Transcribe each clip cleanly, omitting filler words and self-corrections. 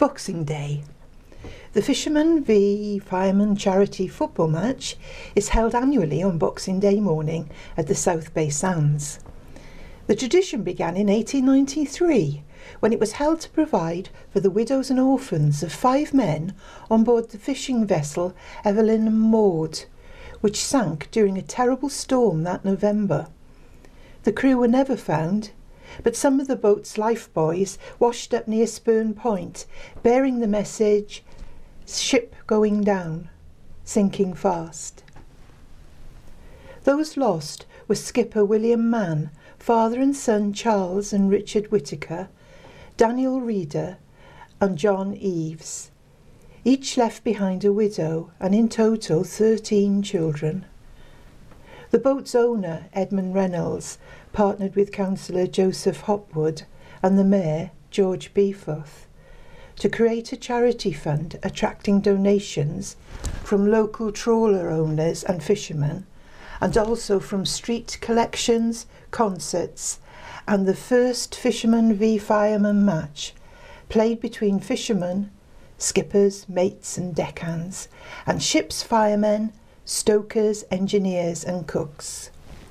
Boxing Day. The Fishermen v Firemen charity football match is held annually on Boxing Day morning at the South Bay Sands. The tradition began in 1893 when it was held to provide for the widows and orphans of 5 men on board the fishing vessel Evelyn and Maude, which sank during a terrible storm that November. The crew were never found, but some of the boat's lifebuoys washed up near Spurn Point, bearing the message, "Ship going down, sinking fast." Those lost were skipper William Mann, father and son Charles and Richard Whittaker, Daniel Reeder and John Eves. Each left behind a widow and in total 13 children. The boat's owner, Edmund Reynolds, partnered with Councillor Joseph Hopwood and the Mayor, George Beeforth, to create a charity fund attracting donations from local trawler owners and fishermen, and also from street collections, concerts, and the first Fishermen v Firemen match, played between fishermen, skippers, mates and deckhands, and ship's firemen, stokers, engineers and cooks.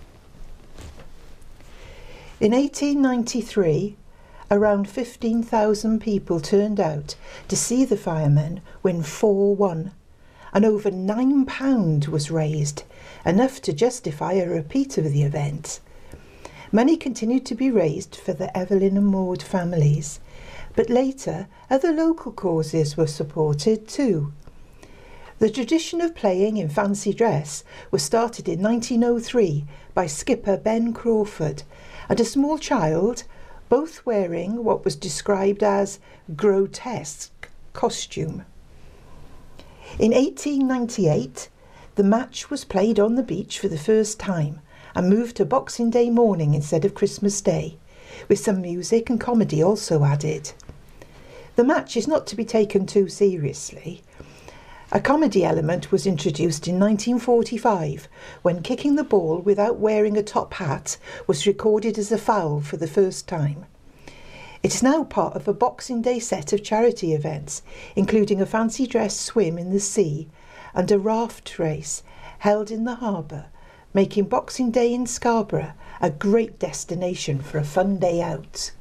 In 1893, around 15,000 people turned out to see the firemen win 4-1, and over £9 was raised, enough to justify a repeat of the event. Money continued to be raised for the Evelyn and Maude families, but later other local causes were supported too. The tradition of playing in fancy dress was started in 1903 by skipper Ben Crawford and a small child, both wearing what was described as grotesque costume. In 1898, the match was played on the beach for the first time and moved to Boxing Day morning instead of Christmas Day, with some music and comedy also added. The match is not to be taken too seriously. A comedy element was introduced in 1945 when kicking the ball without wearing a top hat was recorded as a foul for the first time. It is now part of a Boxing Day set of charity events, including a fancy dress swim in the sea and a raft race held in the harbour, making Boxing Day in Scarborough a great destination for a fun day out.